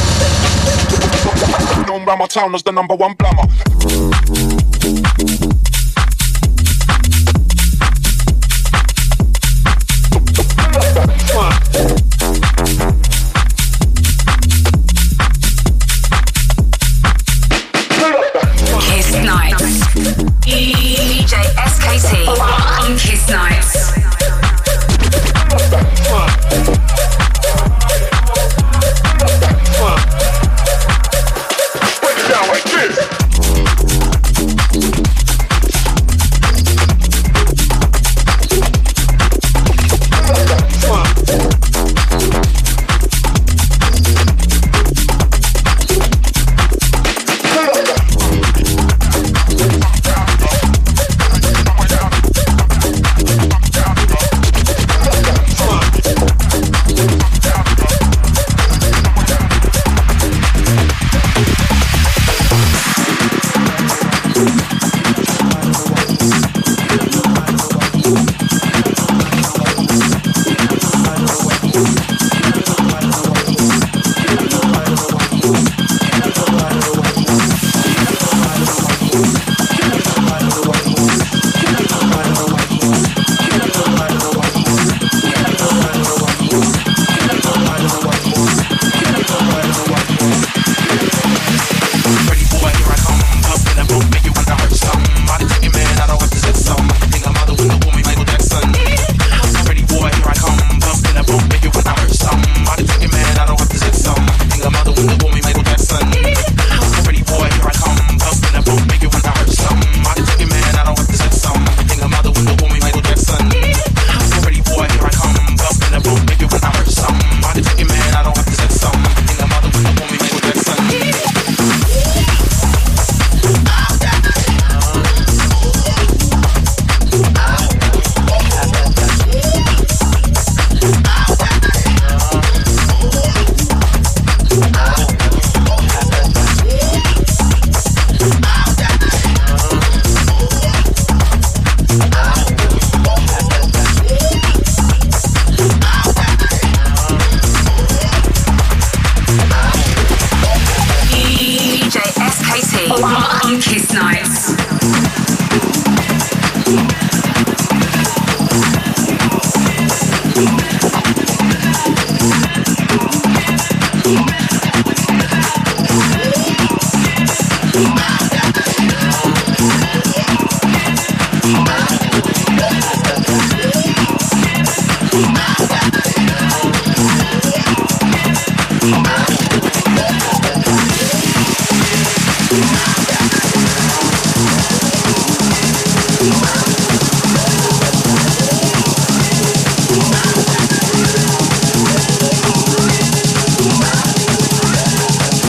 Known round my town as the #1 blammer.